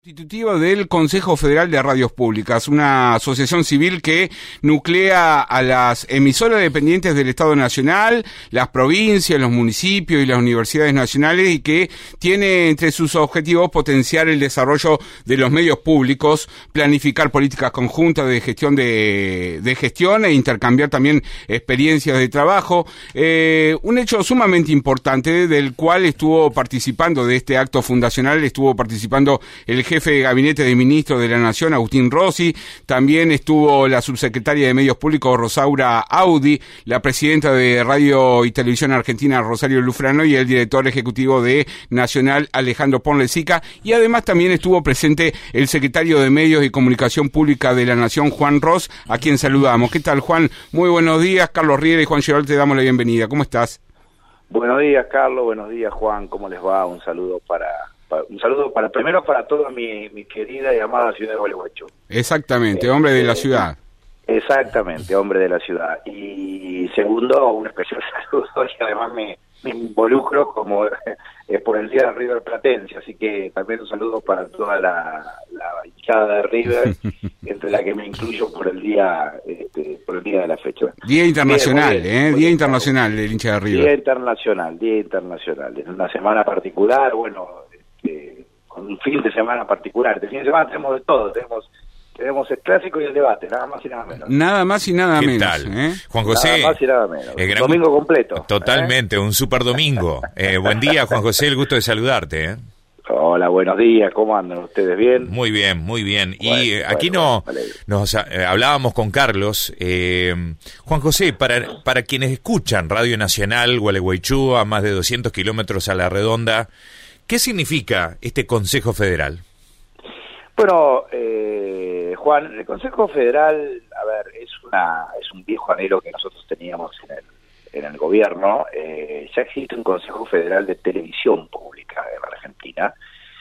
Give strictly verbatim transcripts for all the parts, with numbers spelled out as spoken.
Constitutiva del Consejo Federal de Radios Públicas, una asociación civil que nuclea a las emisoras dependientes del Estado Nacional, las provincias, los municipios y las universidades nacionales, y que tiene entre sus objetivos potenciar el desarrollo de los medios públicos, planificar políticas conjuntas de gestión de, de gestión e intercambiar también experiencias de trabajo. Eh, un hecho sumamente importante del cual estuvo participando de este acto fundacional, estuvo participando el jefe de Gabinete de Ministros de la Nación, Agustín Rossi, también estuvo la subsecretaria de Medios Públicos, Rosaura Audi, la presidenta de Radio y Televisión Argentina, Rosario Lufrano, y el director ejecutivo de Nacional, Alejandro Ponlecica, y además también estuvo presente el secretario de Medios y Comunicación Pública de la Nación, Juan Ros, a quien saludamos. ¿Qué tal, Juan? Muy buenos días. Carlos Riera y Juan Girol, te damos la bienvenida. ¿Cómo estás? Buenos días, Carlos. Buenos días, Juan. ¿Cómo les va? Un saludo para... Un saludo para primero para toda mi, mi querida y amada ciudad de Gualeguaychú. Exactamente, hombre de la ciudad. Exactamente, hombre de la ciudad. Y segundo, un especial saludo, y además me, me involucro como es por el día de River Platense, así que también un saludo para toda la, la hinchada de River, entre la que me incluyo por el día este, por el día de la fecha. Día internacional, bien, ¿eh? Día bien, internacional del hincha de River. Día internacional, día internacional. En una semana particular, bueno... Eh, con un fin de semana particular. De fin de semana tenemos de todo, tenemos tenemos el clásico y el debate, nada más y nada menos. Nada más y nada ¿Qué menos. tal? ¿eh? Juan José. Nada más y nada menos. El gran... Domingo completo. Totalmente, ¿eh? Un super domingo. Eh, buen día, Juan José, el gusto de saludarte. ¿eh? Hola, buenos días, ¿cómo andan ustedes? ¿Bien? Muy bien, muy bien. Bueno, y eh, aquí bueno, no vale. nos eh, hablábamos con Carlos. Eh, Juan José, para, para quienes escuchan Radio Nacional, Gualeguaychú, a más de doscientos kilómetros a la redonda, ¿qué significa este Consejo Federal? Bueno, eh, Juan, el Consejo Federal, a ver, es una es un viejo anhelo que nosotros teníamos en el en el gobierno. Eh, ya existe un Consejo Federal de Televisión Pública en la Argentina,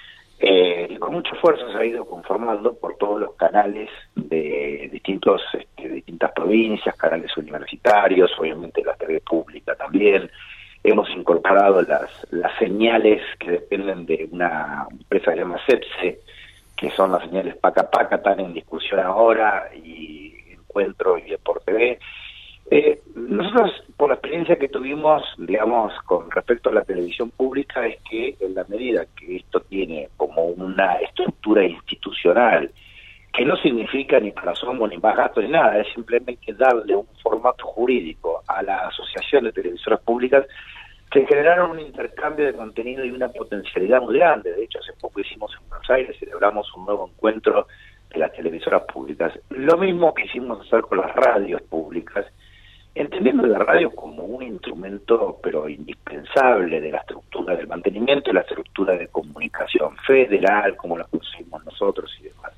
eh, y con mucho esfuerzo se ha ido conformando por todos los canales de distintos este, distintas provincias, canales universitarios, obviamente la T V pública también. Hemos incorporado las las señales que dependen de una empresa que se llama CEPSE, que son las señales Paca Paca, están en discusión ahora, y Encuentro y Deporte B. Eh, nosotros, por la experiencia que tuvimos, digamos, con respecto a la televisión pública, es que en la medida que esto tiene como una estructura institucional, que no significa ni plazomo ni más gasto ni nada, es simplemente darle un formato jurídico a la Asociación de Televisoras Públicas, que generaron un intercambio de contenido y una potencialidad muy grande. De hecho, hace poco hicimos en Buenos Aires, celebramos un nuevo encuentro de las televisoras públicas. Lo mismo que hicimos hacer con las radios públicas, entendiendo la radio como un instrumento pero indispensable de la estructura del mantenimiento y la estructura de comunicación federal, como la conocimos nosotros y demás.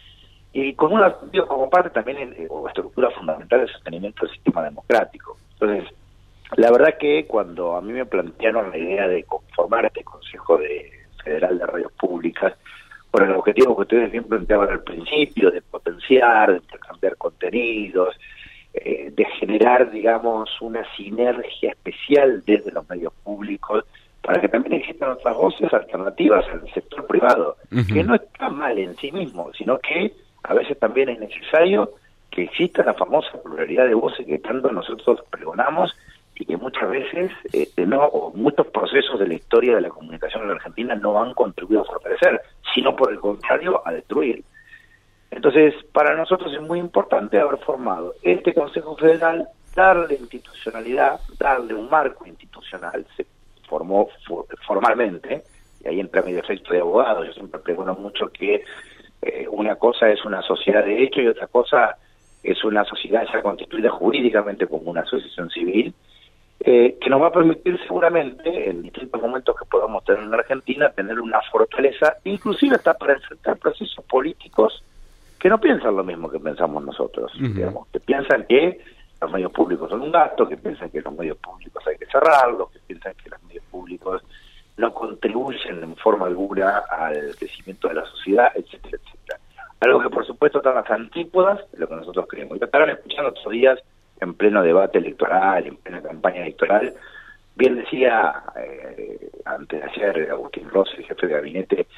Y con una como parte también eh, o estructura fundamental del sostenimiento del sistema democrático. Entonces, la verdad que cuando a mí me plantearon la idea de conformar este Consejo de Federal de Radios Públicas, por el objetivo que ustedes bien planteaban al principio, de potenciar, de intercambiar contenidos, eh, de generar, digamos, una sinergia especial desde los medios públicos, para que también existan otras voces alternativas al sector privado, uh-huh. que no está mal en sí mismo, sino que a veces también es necesario que exista la famosa pluralidad de voces que tanto nosotros pregonamos y que muchas veces este, no, o muchos procesos de la historia de la comunicación en la Argentina no han contribuido a fortalecer, sino por el contrario a destruir. Entonces, para nosotros es muy importante haber formado este Consejo Federal, darle institucionalidad, darle un marco institucional. Se formó for, formalmente, y ahí entra mi defecto de abogado. Yo siempre pregono mucho que eh, una cosa es una sociedad de hecho y otra cosa es una sociedad ya constituida jurídicamente como una asociación civil, Eh, que nos va a permitir seguramente, en distintos momentos que podamos tener en la Argentina, tener una fortaleza, inclusive hasta para enfrentar procesos políticos que no piensan lo mismo que pensamos nosotros, uh-huh. digamos, que piensan que los medios públicos son un gasto, que piensan que los medios públicos hay que cerrarlos, que piensan que los medios públicos no contribuyen en forma alguna al crecimiento de la sociedad, etcétera, etcétera. Algo que por supuesto está en las antípodas de lo que nosotros creemos. Y que estarán escuchando estos días en pleno debate electoral, en plena campaña electoral. Bien decía eh, antes de ayer Agustín Rossi, el jefe de gabinete,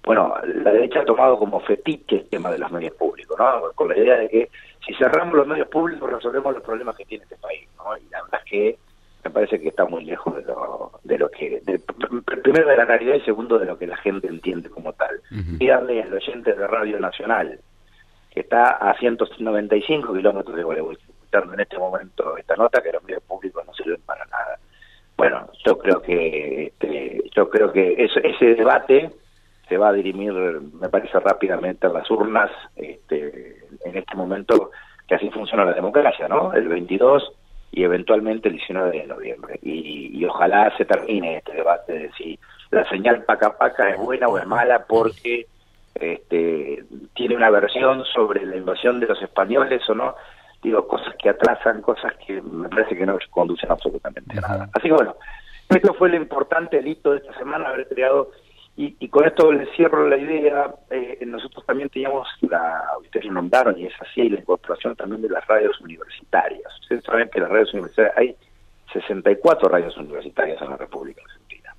bueno, la derecha ha tomado como fetiche el tema de los medios públicos, ¿no? Con la idea de que si cerramos los medios públicos resolvemos los problemas que tiene este país, ¿no? Y la verdad es que me parece que está muy lejos de lo, de lo que, de, primero de la realidad y segundo de lo que la gente entiende como tal. Uh-huh. Díganle al oyente de Radio Nacional, que está a ciento noventa y cinco kilómetros de Gualeguaychú, escuchando en este momento esta nota, que los medios públicos no sirven para nada. Bueno, yo creo que este, yo creo que ese, ese debate se va a dirimir, me parece, rápidamente en las urnas, este, en este momento, que así funciona la democracia, ¿no? El veintidós y eventualmente el diecinueve de noviembre. Y, y ojalá se termine este debate de si la señal paca paca es buena o es mala porque este, tiene una versión sobre la invasión de los españoles o no. Digo, cosas que atrasan, cosas que me parece que no conducen absolutamente a nada. Así que bueno, esto fue lo importante, el hito de esta semana, haber creado, y, y con esto les cierro la idea, eh, nosotros también teníamos, la ustedes lo nombraron, y es así, la incorporación también de las radios universitarias. Ustedes saben que las radios universitarias, hay sesenta y cuatro radios universitarias en la República Argentina.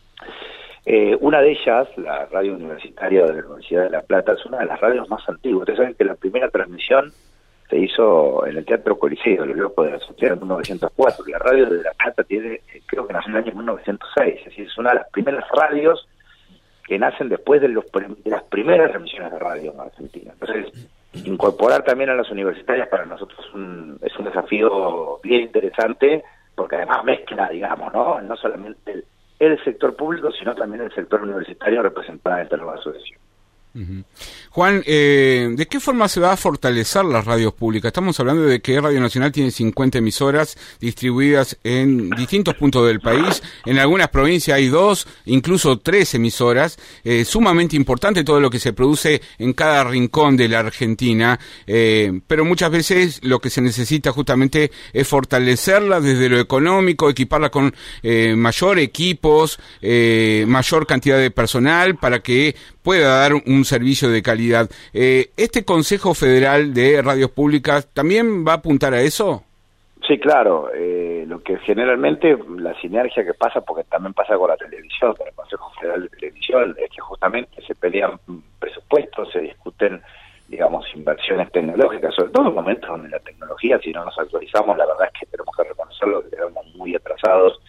Eh, una de ellas, la radio universitaria de la Universidad de La Plata, es una de las radios más antiguas. Ustedes saben que la primera transmisión se hizo en el Teatro Coliseo, los Locos de la Sociedad, en mil novecientos cuatro. La radio de La Plata tiene, creo que nació en el año mil novecientos seis, es decir, es una de las primeras radios que nacen después de, los, de las primeras emisiones de radio en Argentina. Entonces, incorporar también a las universitarias para nosotros es un, es un desafío bien interesante, porque además mezcla, digamos, no, no solamente el, el sector público, sino también el sector universitario representado en esta nueva asociación. Uh-huh. Juan, eh, ¿de qué forma se va a fortalecer las radios públicas? Estamos hablando de que Radio Nacional tiene cincuenta emisoras distribuidas en distintos puntos del país. En algunas provincias hay dos, incluso tres emisoras. Eh, sumamente importante todo lo que se produce en cada rincón de la Argentina. Eh, pero muchas veces lo que se necesita justamente es fortalecerla desde lo económico, equiparla con eh, mayor equipos, eh, mayor cantidad de personal para que pueda dar un servicio de calidad. Eh, ¿Este Consejo Federal de Radios Públicas también va a apuntar a eso? Sí, claro. Eh, lo que generalmente, la sinergia que pasa, porque también pasa con la televisión, con el Consejo Federal de Televisión, es que justamente se pelean presupuestos, se discuten, digamos, inversiones tecnológicas, sobre todo en momentos donde la tecnología, si no nos actualizamos, la verdad es que tenemos que reconocerlo, que quedamos muy atrasados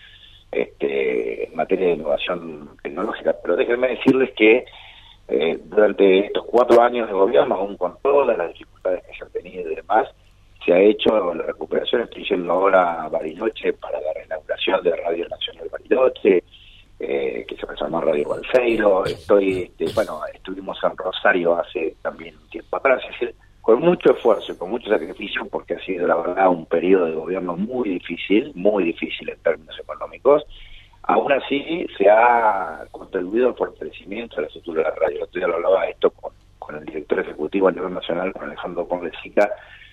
este, en materia de innovación tecnológica. Pero déjenme decirles que Eh, durante estos cuatro años de gobierno, aún con todas las dificultades que se han tenido y demás, se ha hecho la recuperación. Estoy yendo ahora a Bariloche para la reinauguración de Radio Nacional Bariloche, eh, que se va a llamar Radio Balseiro. Estoy, este, bueno, estuvimos en Rosario hace también un tiempo atrás, es decir, con mucho esfuerzo y con mucho sacrificio, porque ha sido la verdad un periodo de gobierno muy difícil, muy difícil en términos económicos. Aún así, se ha contribuido al fortalecimiento de la estructura de la radio. Yo ya lo hablaba esto con, con el director ejecutivo a nivel nacional, con Alejandro Ponlecica,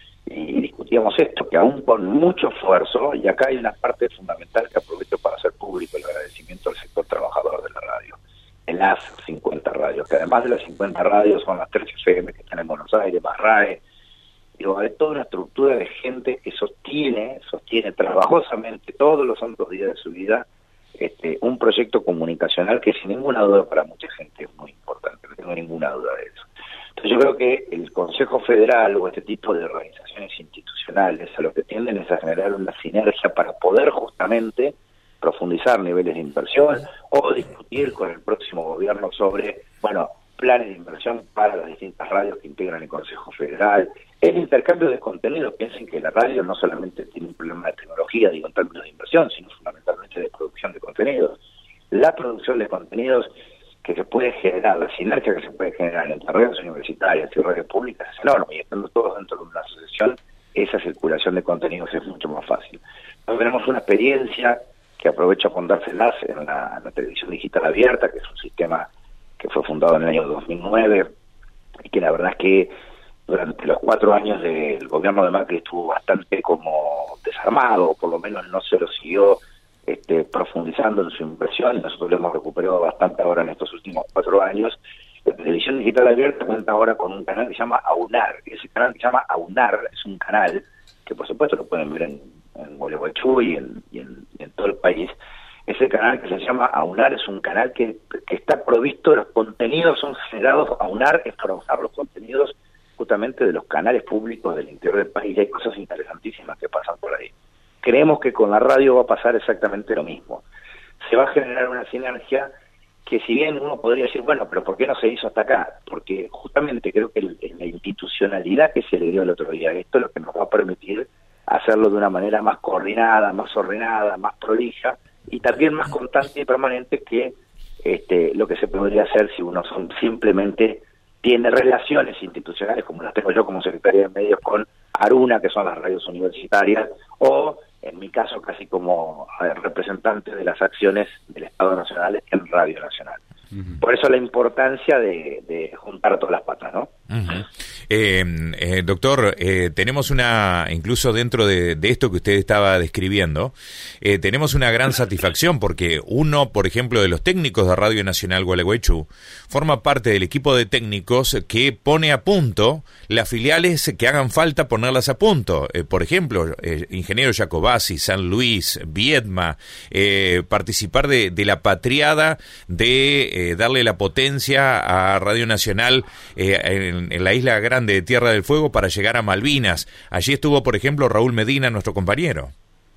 y discutíamos esto, que aún con mucho esfuerzo, y acá hay una parte fundamental que aprovecho para hacer público el agradecimiento al sector trabajador de la radio, en las cincuenta radios, que además de las cincuenta radios son las tres F M que están en Buenos Aires, más RAE. Digo, hay toda una estructura de gente que sostiene, sostiene trabajosamente todos los santos días de su vida Este, un proyecto comunicacional que sin ninguna duda para mucha gente es muy importante, no tengo ninguna duda de eso. Entonces yo creo que el Consejo Federal o este tipo de organizaciones institucionales a lo que tienden es a generar una sinergia para poder justamente profundizar niveles de inversión o discutir con el próximo gobierno sobre, bueno, planes de inversión para las distintas radios que integran el Consejo Federal. El intercambio de contenidos, piensen que la radio no solamente tiene un problema de tecnología, digo, en términos de inversión, sino fundamentalmente de producción de contenidos. La producción de contenidos que se puede generar, la sinergia que se puede generar entre radios universitarias y radios públicas es enorme, y estando todos dentro de una asociación, esa circulación de contenidos es mucho más fácil. Entonces tenemos una experiencia que aprovecho a contárselas en la, en la televisión digital abierta, que es un sistema que fue fundado en el año dos mil nueve, y que la verdad es que durante los cuatro años del gobierno de Macri estuvo bastante como desarmado, o por lo menos no se lo siguió este, profundizando en su inversión. Nosotros lo hemos recuperado bastante ahora en estos últimos cuatro años. La televisión digital abierta cuenta ahora con un canal que se llama AUNAR, y ese canal que se llama AUNAR es un canal que por supuesto lo pueden ver en, en Gualeguaychú y en, y, en, y en todo el país, Ese canal que se llama AUNAR es un canal que, que está provisto, los contenidos son generados, AUNAR es para usar los contenidos justamente de los canales públicos del interior del país, y hay cosas interesantísimas que pasan por ahí. Creemos que con la radio va a pasar exactamente lo mismo. Se va a generar una sinergia que, si bien uno podría decir, bueno, pero ¿por qué no se hizo hasta acá? Porque justamente creo que el, la institucionalidad que se le dio el otro día, esto es lo que nos va a permitir hacerlo de una manera más coordinada, más ordenada, más prolija, y también más constante y permanente que este, lo que se podría hacer si uno son, simplemente tiene relaciones institucionales, como las tengo yo como secretaria de medios con Aruna, que son las radios universitarias, o en mi caso casi como representante de las acciones del Estado Nacional en Radio Nacional. Uh-huh. Por eso la importancia de, de juntar todas las patas, ¿no? Uh-huh. eh, eh, doctor, eh, tenemos una, incluso dentro de, de esto que usted estaba describiendo, eh, tenemos una gran satisfacción porque uno, por ejemplo, de los técnicos de Radio Nacional Gualeguaychú, forma parte del equipo de técnicos que pone a punto las filiales que hagan falta ponerlas a punto. Eh, por ejemplo, eh, Ingeniero Jacobasi, San Luis, Viedma, eh, participar de, de la patriada de Eh, darle la potencia a Radio Nacional eh, en, en la isla grande de Tierra del Fuego para llegar a Malvinas. Allí estuvo, por ejemplo, Raúl Medina, nuestro compañero.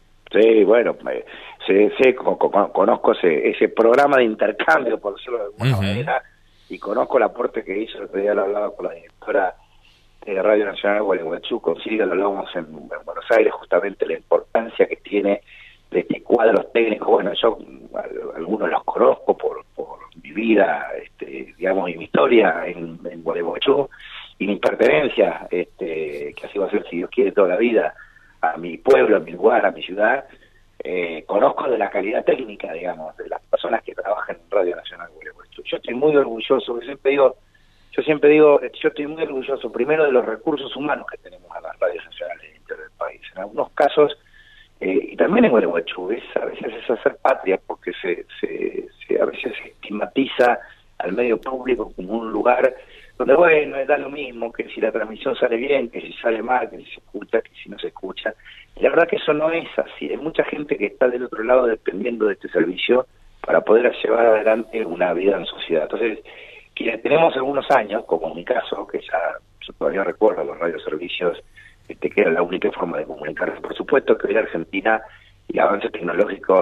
Sí, bueno, eh, sé, sé, con, con, conozco ese, ese programa de intercambio, por decirlo de alguna uh-huh. manera, y conozco el aporte que hizo. El otro día lo hablaba con la directora de Radio Nacional Gualeguaychú, con Silvia, lo hablábamos en, en Buenos Aires, justamente la importancia que tiene de este cuadros técnicos. Bueno, yo algunos los conozco por, por mi vida, este, digamos, y mi historia en, en Gualeguaychú, y mi pertenencia, este, que así va a ser, si Dios quiere, toda la vida, a mi pueblo, a mi lugar, a mi ciudad. Eh, conozco de la calidad técnica, digamos, de las personas que trabajan en Radio Nacional Gualeguaychú. Yo estoy muy orgulloso, yo siempre digo, yo siempre digo, yo estoy muy orgulloso, primero, de los recursos humanos que tenemos a las radios nacionales del interior del país. En algunos casos, Eh, y también en Gualeguaychú, es, a veces es hacer patria, porque se, se, se a veces se estigmatiza al medio público como un lugar donde, bueno, da lo mismo, que si la transmisión sale bien, que si sale mal, que si se escucha, que si no se escucha. Y la verdad que eso no es así. Hay mucha gente que está del otro lado dependiendo de este servicio para poder llevar adelante una vida en sociedad. Entonces, quienes tenemos algunos años, como en mi caso, que ya yo todavía recuerdo los radioservicios, Este, que era la única forma de comunicarse. Por supuesto que hoy la Argentina y el avance tecnológico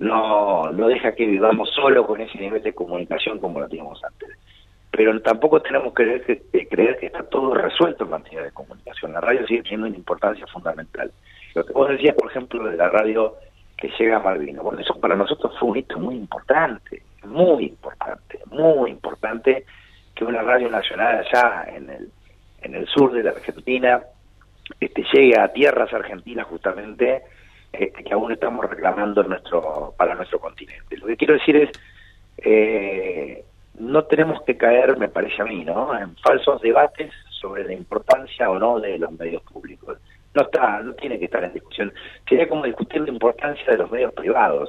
no, no deja que vivamos solo con ese nivel de comunicación como lo teníamos antes. Pero tampoco tenemos que creer que, que creer que está todo resuelto en materia de comunicación. La radio sigue teniendo una importancia fundamental. Lo que vos decías, por ejemplo, de la radio que llega a Malvinas, bueno, eso para nosotros fue un hito muy importante, muy importante, muy importante que una radio nacional allá en el, en el sur de la Argentina Este, llegue a tierras argentinas, justamente, este, que aún estamos reclamando nuestro para nuestro continente. Lo que quiero decir es, eh, no tenemos que caer, me parece a mí, ¿no?, en falsos debates sobre la importancia o no de los medios públicos. No está, no tiene que estar en discusión. Sería como discutir la importancia de los medios privados.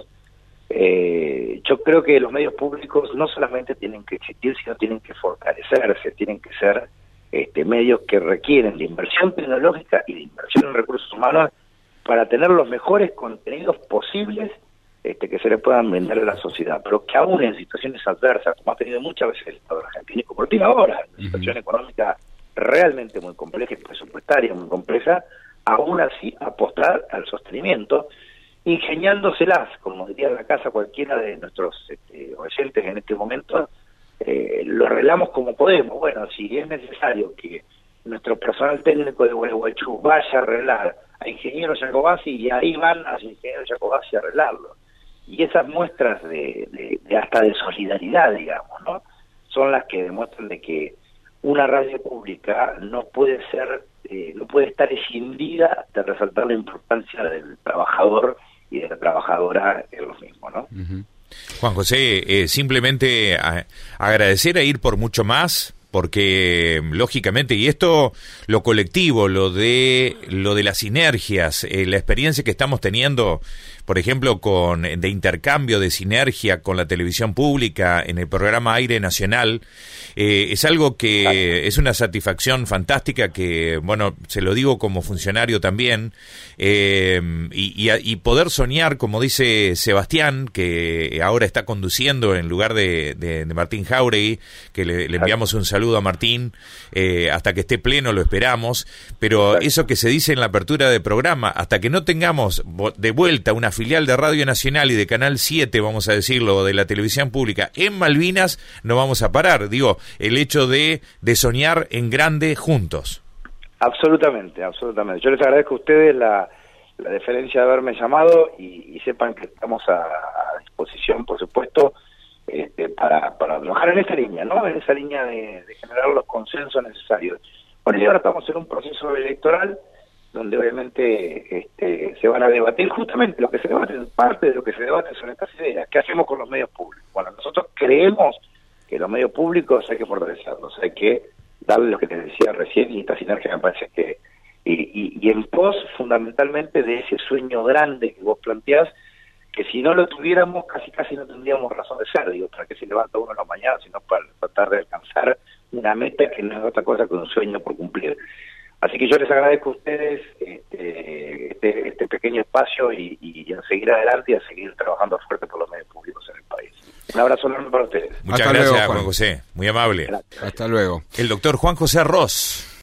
Eh, yo creo que los medios públicos no solamente tienen que existir, sino tienen que fortalecerse, tienen que ser Este, medios que requieren de inversión tecnológica y de inversión en recursos humanos para tener los mejores contenidos posibles este, que se le puedan vender a la sociedad, pero que aún en situaciones adversas, como ha tenido muchas veces el Estado argentino, y como lo tiene ahora, en una situación económica realmente muy compleja y presupuestaria muy compleja, aún así apostar al sostenimiento, ingeniándoselas, como diría en la casa cualquiera de nuestros este, oyentes en este momento. Eh, lo arreglamos como podemos. Bueno, si es necesario que nuestro personal técnico de Gualeguaychú vaya a arreglar a Ingeniero Jacobasi, y ahí van a Ingeniero Jacobasi a arreglarlo. Y esas muestras de, de, de hasta de solidaridad, digamos, ¿no?, son las que demuestran de que una radio pública no puede ser, eh, no puede estar escindida de resaltar la importancia del trabajador y de la trabajadora en los mismos, ¿no? Uh-huh. Juan José, eh, simplemente a, agradecer a ir por mucho más, porque lógicamente, y esto, lo colectivo, lo de lo de las sinergias, eh, la experiencia que estamos teniendo, por ejemplo, con de intercambio, de sinergia con la televisión pública en el programa Aire Nacional, eh, es algo que es una satisfacción fantástica que, bueno, se lo digo como funcionario también, eh, y, y, y poder soñar, como dice Sebastián, que ahora está conduciendo en lugar de, de, de Martín Jáuregui, que le, le enviamos un saludo a Martín, eh, hasta que esté pleno lo esperamos, pero eso que se dice en la apertura del programa, hasta que no tengamos de vuelta una filial de Radio Nacional y de Canal siete, vamos a decirlo, de la televisión pública en Malvinas, no vamos a parar. Digo, el hecho de, de soñar en grande juntos. Absolutamente, absolutamente. Yo les agradezco a ustedes la, la deferencia de haberme llamado y, y sepan que estamos a, a disposición, por supuesto, este, para, para trabajar en esa línea, ¿no? En esa línea de, de generar los consensos necesarios. Bueno, y ahora estamos en un proceso electoral donde obviamente este, se van a debatir justamente lo que se debate, parte de lo que se debate son estas ideas. ¿Qué hacemos con los medios públicos? Bueno, nosotros creemos que los medios públicos hay que fortalecerlos, hay que darle lo que te decía recién, y esta sinergia me parece que, y, y, y en pos fundamentalmente de ese sueño grande que vos planteás, que si no lo tuviéramos casi casi no tendríamos razón de ser, digo, para que se levanta uno en la mañana, sino para tratar de alcanzar una meta que no es otra cosa que un sueño por cumplir. Así que yo les agradezco a ustedes este, este, este pequeño espacio y, y, y a seguir adelante y a seguir trabajando fuerte por los medios públicos en el país. Un abrazo enorme para ustedes. Muchas Hasta gracias, luego, Juan. Juan José. Muy amable. Gracias. Hasta luego. El doctor Juan José Ros.